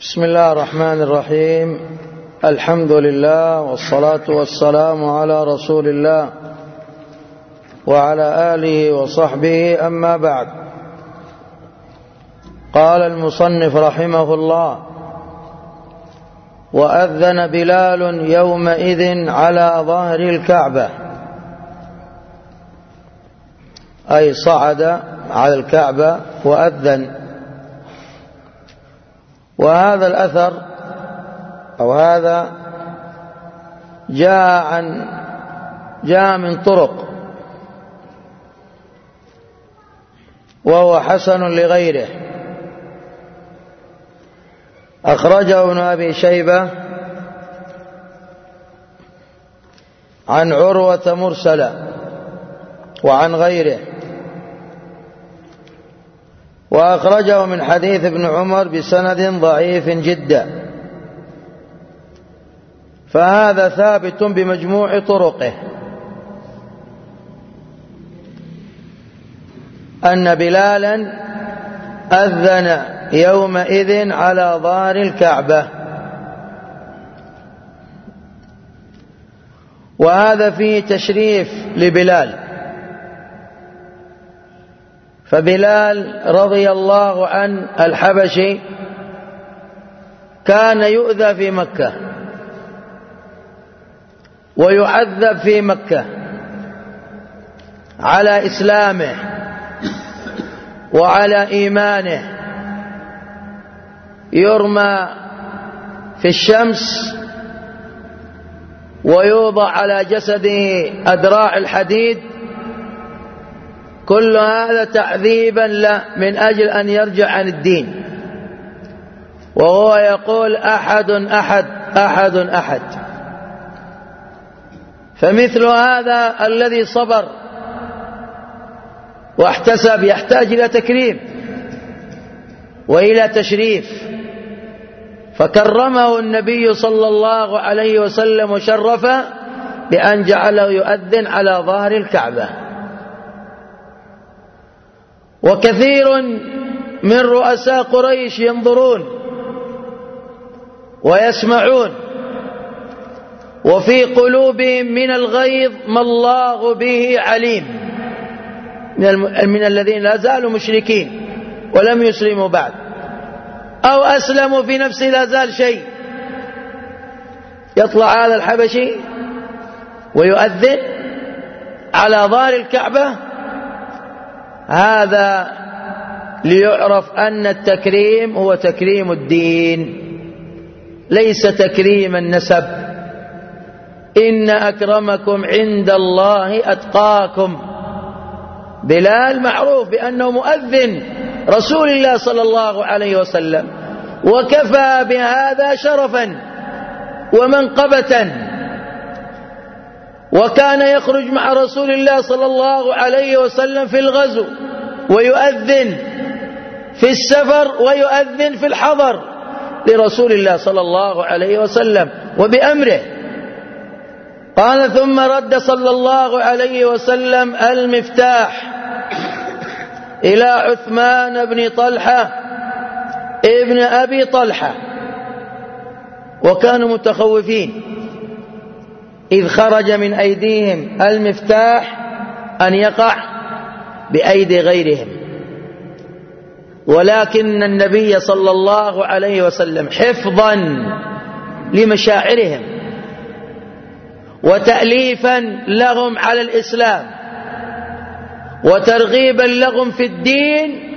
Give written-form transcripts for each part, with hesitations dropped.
بسم الله الرحمن الرحيم. الحمد لله والصلاة والسلام على رسول الله وعلى آله وصحبه، أما بعد. قال المصنف رحمه الله: وأذن بلال يومئذ على ظهر الكعبة، أي صعد على الكعبة وأذن. وهذا الأثر أو هذا جاء من طرق، وهو حسن لغيره. أخرجه ابن أبي شيبة عن عروة مرسلا وعن غيره، وأخرجه من حديث ابن عمر بسند ضعيف جدا، فهذا ثابت بمجموع طرقه أن بلالا أذن يومئذ على ظهر الكعبة، وهذا فيه تشريف لبلال. فبلال رضي الله عنه الحبشي كان يؤذى في مكة ويعذب في مكة على إسلامه وعلى إيمانه، يرمى في الشمس ويوضع على جسده أدراع الحديد، كل هذا تعذيبا له من أجل أن يرجع عن الدين، وهو يقول أحد أحد أحد أحد. فمثل هذا الذي صبر واحتسب يحتاج إلى تكريم وإلى تشريف، فكرمه النبي صلى الله عليه وسلم وشرفه بأن جعله يؤذن على ظهر الكعبة. وكثير من رؤساء قريش ينظرون ويسمعون، وفي قلوبهم من الغيظ ما الله به عليم، من الذين لا زالوا مشركين ولم يسلموا بعد، أو أسلموا في نفسه لا زال شيء. يطلع هذا الحبشي ويؤذن على ظهر الكعبة، هذا ليعرف أن التكريم هو تكريم الدين ليس تكريم النسب. إن أكرمكم عند الله أتقاكم. بلال معروف بأنه مؤذن رسول الله صلى الله عليه وسلم، وكفى بهذا شرفا ومنقبة، وكان يخرج مع رسول الله صلى الله عليه وسلم في الغزو ويؤذن في السفر ويؤذن في الحضر لرسول الله صلى الله عليه وسلم وبأمره. قال: ثم رد صلى الله عليه وسلم المفتاح إلى عثمان بن طلحة ابن أبي طلحة، وكانوا متخوفين إذ خرج من أيديهم المفتاح أن يقع بأيدي غيرهم، ولكن النبي صلى الله عليه وسلم حفظا لمشاعرهم وتأليفا لهم على الإسلام وترغيبا لهم في الدين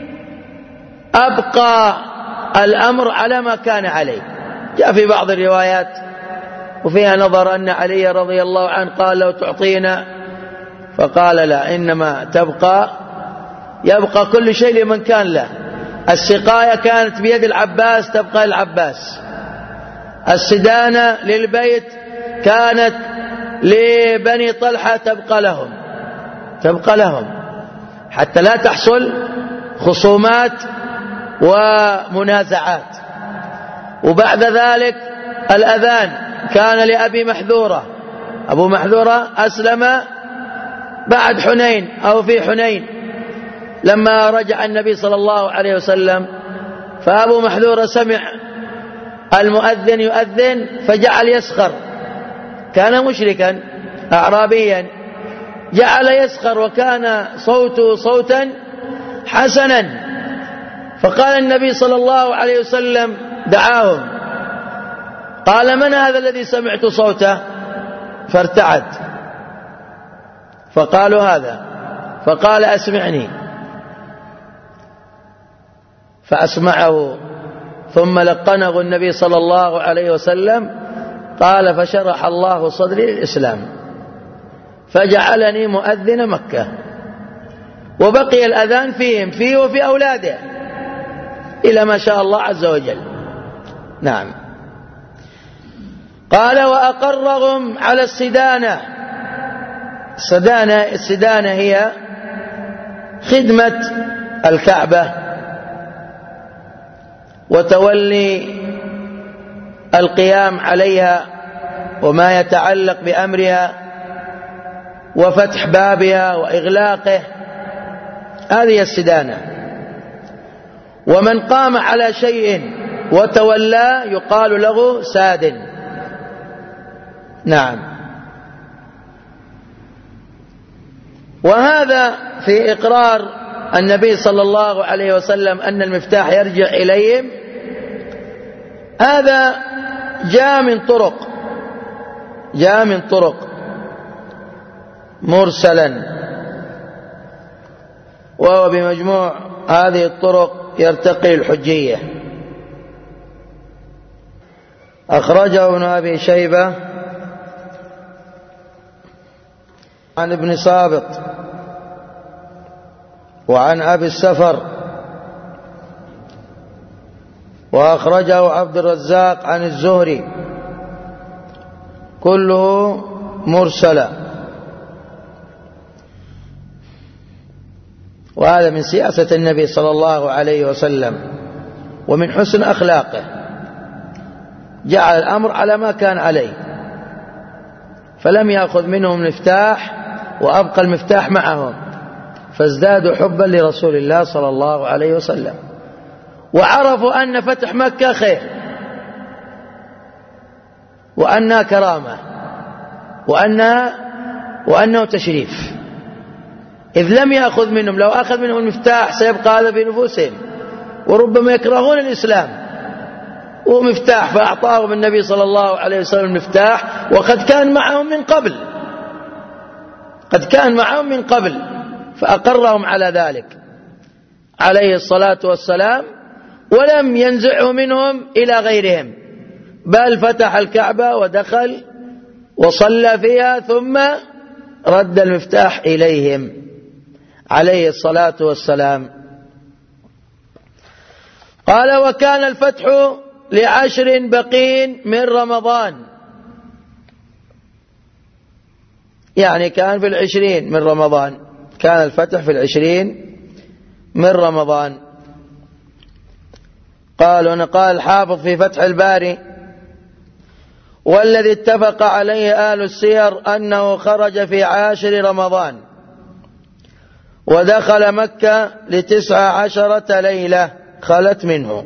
أبقى الأمر على ما كان عليه. جاء في بعض الروايات وفيها نظر أن علي رضي الله عنه قال: لو تعطينا، فقال: لا، إنما يبقى كل شيء لمن كان له. السقاية كانت بيد العباس تبقى للعباس، السدانة للبيت كانت لبني طلحة تبقى لهم حتى لا تحصل خصومات ومنازعات. وبعد ذلك الأذان كان لأبي محذورة. أبو محذورة أسلم بعد حنين أو في حنين، لما رجع النبي صلى الله عليه وسلم فأبو محذورة سمع المؤذن يؤذن فجعل يسخر، كان مشركا أعرابيا، جعل يسخر وكان صوته صوتا حسنا. فقال النبي صلى الله عليه وسلم دعاهم، قال من هذا الذي سمعت صوته؟ فارتعد، فقالوا هذا، فقال أسمعني، فأسمعه، ثم لقنه النبي صلى الله عليه وسلم، قال فشرح الله صدري للإسلام فجعلني مؤذن مكة، وبقي الأذان فيهم فيه وفي أولاده إلى ما شاء الله عز وجل. نعم. قال وأقرهم على السدانة. السدانة هي خدمة الكعبة وتولي القيام عليها وما يتعلق بأمرها وفتح بابها وإغلاقه، هذه السدانة. ومن قام على شيء وتولى يقال له ساد. نعم. وهذا في إقرار النبي صلى الله عليه وسلم أن المفتاح يرجع إليهم، هذا جاء من طرق مرسلا، وهو بمجموع هذه الطرق يرتقي الحجية. أخرجه ابن أبي شيبة عن ابن سابط وعن أبي السفر، وأخرجه عبد الرزاق عن الزهري، كله مرسلا. وهذا من سياسة النبي صلى الله عليه وسلم ومن حسن أخلاقه، جعل الأمر على ما كان عليه، فلم يأخذ منهم المفتاح وأبقى المفتاح معهم، فازدادوا حبا لرسول الله صلى الله عليه وسلم، وعرفوا أن فتح مكة خير وأنها كرامة وأنه تشريف، إذ لم يأخذ منهم. لو أخذ منهم المفتاح سيبقى هذا في نفوسهم، وربما يكرهون الإسلام ومفتاح، فأعطاهم النبي صلى الله عليه وسلم المفتاح، وقد كان معهم من قبل فأقرهم على ذلك عليه الصلاة والسلام، ولم ينزعه منهم إلى غيرهم، بل فتح الكعبة ودخل وصلى فيها ثم رد المفتاح إليهم عليه الصلاة والسلام. قال وكان الفتح ل10 بقين من رمضان، يعني كان في 20 من رمضان، كان الفتح في 20 من رمضان. قال الحافظ في فتح الباري والذي اتفق عليه آل السير أنه خرج في 10 رمضان ودخل مكة ل19 ليلة خلت منه.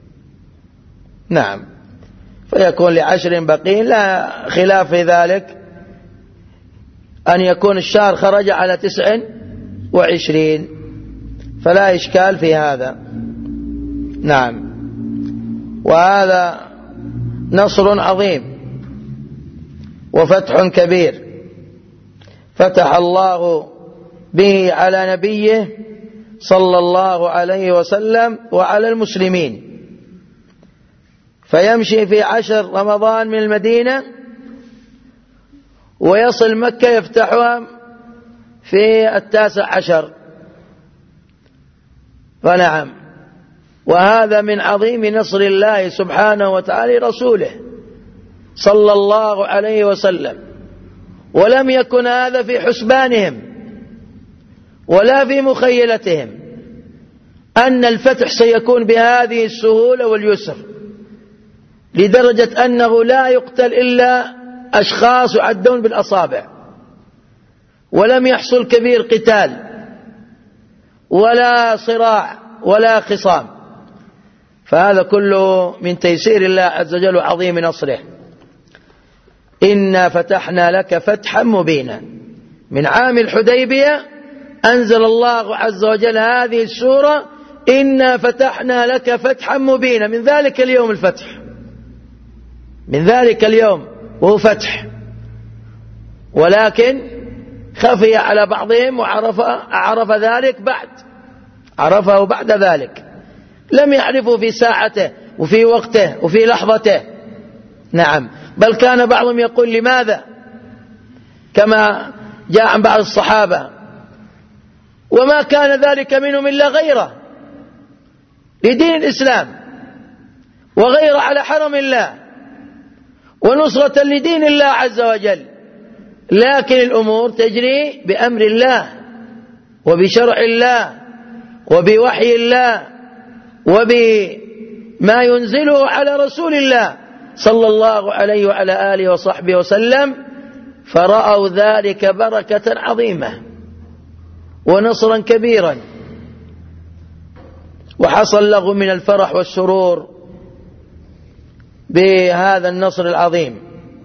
نعم، فيكون ل10 بقين، لا خلاف في ذلك أن يكون الشهر خرج على 29، فلا إشكال في هذا. نعم، وهذا نصر عظيم وفتح كبير فتح الله به على نبيه صلى الله عليه وسلم وعلى المسلمين، فيمشي في 10 رمضان من المدينة ويصل مكة يفتحها في 19. فنعم، وهذا من عظيم نصر الله سبحانه وتعالى رسوله صلى الله عليه وسلم، ولم يكن هذا في حسبانهم ولا في مخيلتهم أن الفتح سيكون بهذه السهولة واليسر، لدرجة أنه لا يقتل إلا أشخاص يعدون بالأصابع، ولم يحصل كبير قتال ولا صراع ولا خصام. فهذا كله من تيسير الله عز وجل وعظيم نصره. إنا فتحنا لك فتحا مبينا. من عام الحديبية أنزل الله عز وجل هذه السورة إنا فتحنا لك فتحا مبينا. من ذلك اليوم الفتح، من ذلك اليوم وهو فتح، ولكن خفي على بعضهم وعرف ذلك عرفه بعد ذلك، لم يعرفه في ساعته وفي وقته وفي لحظته. نعم، بل كان بعضهم يقول لماذا، كما جاء عن بعض الصحابة، وما كان ذلك منهم إلا غيره لدين الإسلام وغير على حرم الله ونصرة لدين الله عز وجل، لكن الأمور تجري بأمر الله وبشرع الله وبوحي الله وبما ينزله على رسول الله صلى الله عليه وعلى آله وصحبه وسلم، فرأوا ذلك بركة عظيمة ونصرا كبيرا، وحصل له من الفرح والسرور بهذا النصر العظيم.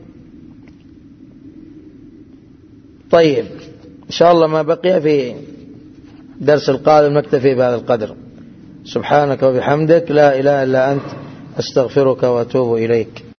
طيب، إن شاء الله ما بقي في درس القادم نكتفي بهذا القدر. سبحانك وبحمدك، لا إله إلا أنت، أستغفرك وأتوب إليك.